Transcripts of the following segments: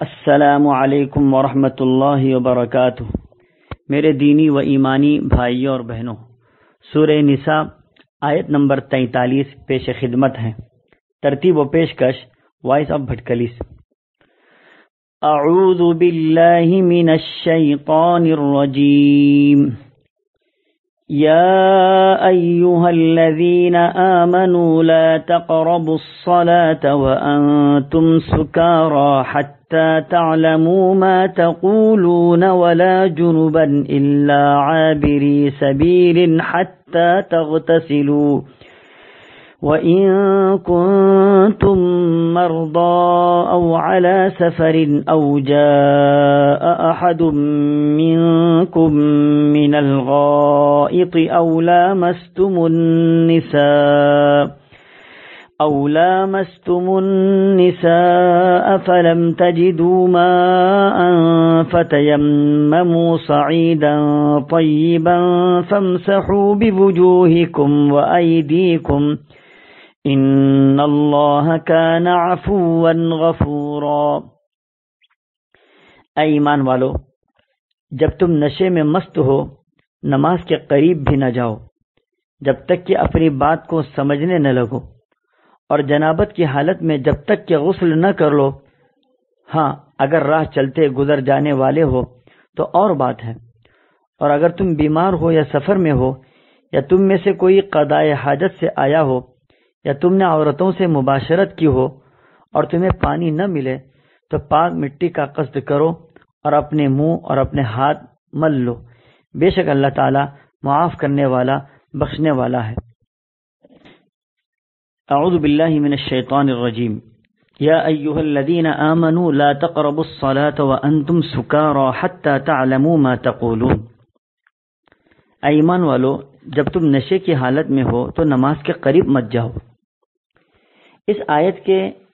السلام علیکم ورحمۃ اللہ وبرکاتہ۔ میرے دینی و ایمانی بھائیوں اور بہنوں، سورہ نساء آیت نمبر 43 پیش خدمت ہیں۔ ترتیب و پیشکش وائس آف بھٹکلیس۔ اعوذ باللہ من الشیطان الرجیم۔ یا ایہا الذین آمنوا لا تقربوا الصلاة وانتم سکارى حتى تعلموا ما تقولون ولا جنبا إلا عابري سبيل حتى تغتسلوا وإن كنتم مرضى أو على سفر أو جاء أحد منكم من الغائط أو لامستم النساء فلم تجدوا ماء فتيمموا صعيدا طيبا فامسحوا بوجوهكم وأيديكم إن الله كان عفوا غفورا۔ اے ایمان والو، جب تم نشے میں مست ہو نماز کے قریب بھی نہ جاؤ جب تک کہ اپنی بات کو سمجھنے نہ لگو، اور جنابت کی حالت میں جب تک کہ غسل نہ کر لو۔ ہاں، اگر راہ چلتے گزر جانے والے ہو تو اور بات ہے، اور اگر تم بیمار ہو یا سفر میں ہو، یا تم میں سے کوئی قضائے حاجت سے آیا ہو، یا تم نے عورتوں سے مباشرت کی ہو اور تمہیں پانی نہ ملے، تو پاک مٹی کا قصد کرو اور اپنے منہ اور اپنے ہاتھ مل لو۔ بے شک اللہ تعالی معاف کرنے والا بخشنے والا ہے۔ اعوذ باللہ من الشیطان الرجیم۔ یا ایہا الذین آمنوا لا تقربوا الصلاة وانتم سکارى حتى تعلموا ما تقولون۔ اے ایمان والو، جب تم نشے کی حالت میں ہو تو نماز کے قریب مت جاؤ۔ اس آیت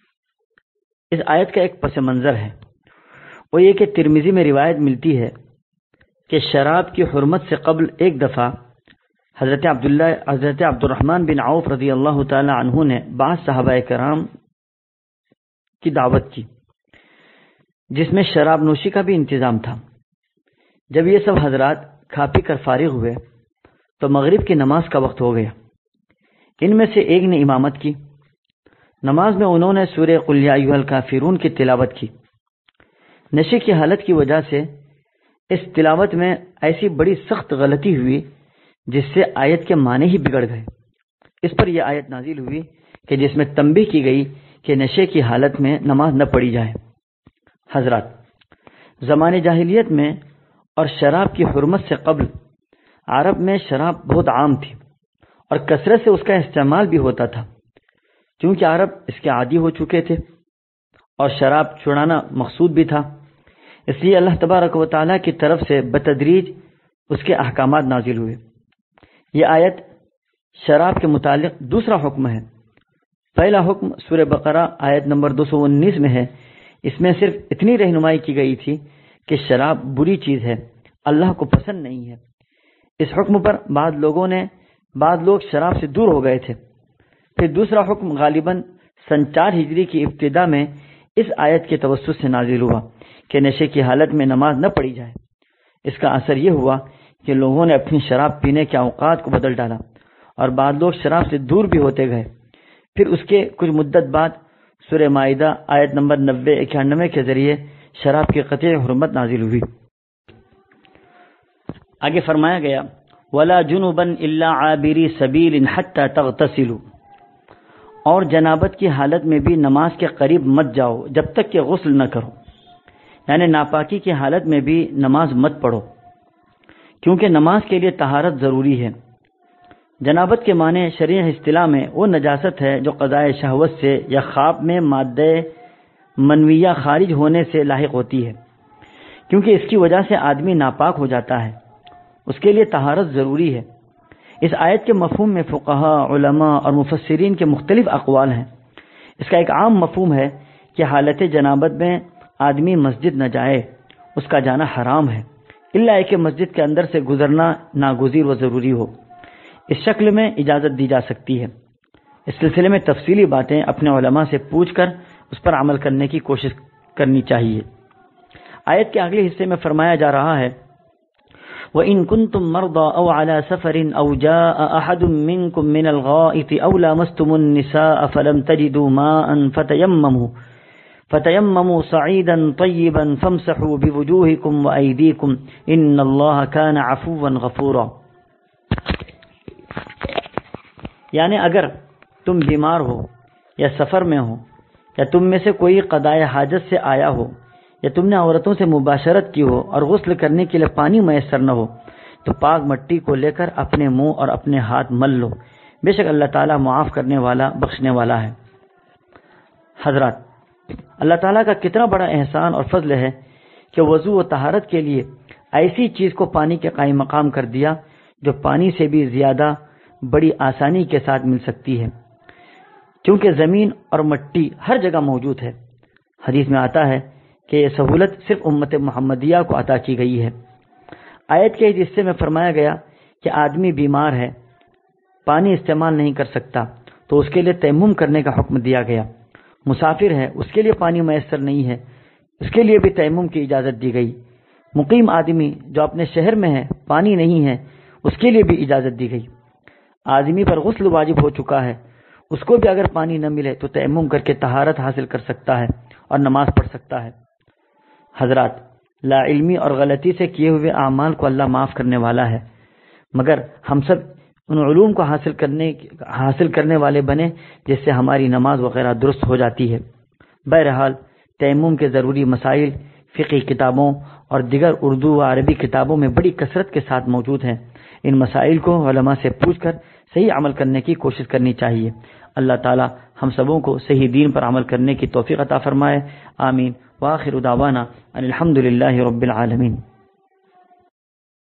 کا ایک پس منظر ہے، وہ یہ کہ ترمذی میں روایت ملتی ہے کہ شراب کی حرمت سے قبل ایک دفعہ حضرت عبد الرحمن بن عوف رضی اللہ تعالی عنہ نے بعض صحابہ کرام کی دعوت کی، جس میں شراب نوشی کا بھی انتظام تھا۔ جب یہ سب حضرات کھا پی کر فارغ ہوئے تو مغرب کی نماز کا وقت ہو گیا۔ ان میں سے ایک نے امامت کی۔ نماز میں انہوں نے سورہ قل یا ایھا الکافرون کی تلاوت کی۔ نشے کی حالت کی وجہ سے اس تلاوت میں ایسی بڑی سخت غلطی ہوئی جس سے آیت کے معنی ہی بگڑ گئے۔ اس پر یہ آیت نازل ہوئی کہ جس میں تنبیہ کی گئی کہ نشے کی حالت میں نماز نہ پڑھی جائے۔ حضرات، زمانے جاہلیت میں اور شراب کی حرمت سے قبل عرب میں شراب بہت عام تھی اور کثرت سے اس کا استعمال بھی ہوتا تھا، کیونکہ عرب اس کے عادی ہو چکے تھے اور شراب چھڑانا مقصود بھی تھا۔ اس لیے اللہ تبارک و تعالیٰ کی طرف سے بتدریج اس کے احکامات نازل ہوئے۔ یہ آیت شراب کے متعلق دوسرا حکم ہے۔ پہلا حکم سورہ بقرہ آیت نمبر 219 میں ہے۔ اس میں صرف اتنی رہنمائی کی گئی تھی کہ شراب بری چیز ہے، اللہ کو پسند نہیں ہے۔ اس حکم پر بعض لوگ شراب سے دور ہو گئے تھے۔ پھر دوسرا حکم غالباً سن 4 ہجری کی ابتدا میں اس آیت کے توسط سے نازل ہوا کہ نشے کی حالت میں نماز نہ پڑھی جائے۔ اس کا اثر یہ ہوا کہ لوگوں نے اپنی شراب پینے کے اوقات کو بدل ڈالا اور بعض لوگ شراب سے دور بھی ہوتے گئے۔ پھر اس کے کچھ مدت بعد سورہ مائدہ آیت نمبر 90-91 کے ذریعے شراب کی قطعی حرمت نازل ہوئی۔ آگے فرمایا گیا وَلَا جُنُبًا إِلَّا عَابِرِي سَبِيلٍ حَتَّى تَغْتَسِلُوا، اور جنابت کی حالت میں بھی نماز کے قریب مت جاؤ جب تک کہ غسل نہ کرو، یعنی ناپاکی کی حالت میں بھی نماز مت پڑھو، کیونکہ نماز کے لیے طہارت ضروری ہے۔ جنابت کے معنی شرعی اصطلاح میں وہ نجاست ہے جو قضائے شہوت سے یا خواب میں مادہ منویہ خارج ہونے سے لاحق ہوتی ہے، کیونکہ اس کی وجہ سے آدمی ناپاک ہو جاتا ہے، اس کے لیے طہارت ضروری ہے۔ اس آیت کے مفہوم میں فقہاء، علماء اور مفسرین کے مختلف اقوال ہیں۔ اس کا ایک عام مفہوم ہے کہ حالت جنابت میں آدمی مسجد نہ جائے، اس کا جانا حرام ہے، الا کہ مسجد کے اندر سے گزرنا ناگزیر و ضروری ہو۔ اس شکل میں اجازت دی جا سکتی ہے۔ اس سلسلے میں تفصیلی باتیں اپنے علماء سے پوچھ کر اس پر عمل کرنے کی کوشش کرنی چاہیے۔ آیت کے اگلے حصے میں فرمایا جا رہا ہے وَإِن كُنتُم مَّرْضَىٰ أَوْ عَلَىٰ سَفَرٍ أَوْ جَاءَ أَحَدٌ مِّنكُم مِّنَ الْغَائِطِ أَوْ لَامَسْتُمُ النِّسَاءَ فَلَمْ تَجِدُوا مَاءً فتيمموا صعيدا طيبا فامسحوا بوجوهكم وأيديكم إن الله كان عفوا غفورا. یعنی اگر تم بیمار ہو یا سفر میں ہو یا تم میں سے کوئی قضائے حاجت سے آیا ہو یا تم نے عورتوں سے مباشرت کی ہو اور غسل کرنے کے لیے پانی میسر نہ ہو تو پاک مٹی کو لے کر اپنے منہ اور اپنے ہاتھ مل لو، بے شک اللہ تعالیٰ معاف کرنے والا بخشنے والا ہے. حضرات، اللہ تعالیٰ کا کتنا بڑا احسان اور فضل ہے کہ وضو و طہارت کے لیے ایسی چیز کو پانی کے قائم مقام کر دیا جو پانی سے بھی زیادہ بڑی آسانی کے ساتھ مل سکتی ہے، کیونکہ زمین اور مٹی ہر جگہ موجود ہے. حدیث میں آتا ہے کہ یہ سہولت صرف امت محمدیہ کو عطا کی گئی ہے. آیت کے اس حصے میں فرمایا گیا کہ آدمی بیمار ہے، پانی استعمال نہیں کر سکتا تو اس کے لیے تیمم کرنے کا حکم دیا گیا. مسافر ہے، اس کے لیے پانی میسر نہیں ہے، اس کے لیے بھی تیمم کی اجازت دی گئی. مقیم آدمی جو اپنے شہر میں ہے، پانی نہیں ہے، اس کے لیے بھی اجازت دی گئی. آدمی پر غسل واجب ہو چکا ہے، اس کو بھی اگر پانی نہ ملے تو تیمم کر کے طہارت حاصل کر سکتا ہے اور نماز پڑھ سکتا ہے. حضرات، لا علمی اور غلطی سے کیے ہوئے اعمال کو اللہ معاف کرنے والا ہے، مگر ہم سب ان علوم کو حاصل کرنے والے بنے جس سے ہماری نماز وغیرہ درست ہو جاتی ہے. بہرحال تیمم کے ضروری مسائل فقہی کتابوں اور دیگر اردو و عربی کتابوں میں بڑی کثرت کے ساتھ موجود ہیں. ان مسائل کو علماء سے پوچھ کر صحیح عمل کرنے کی کوشش کرنی چاہیے. اللہ تعالی ہم سبوں کو صحیح دین پر عمل کرنے کی توفیق عطا فرمائے. آمین. وآخر دعوانا ان الحمد للہ رب العالمین.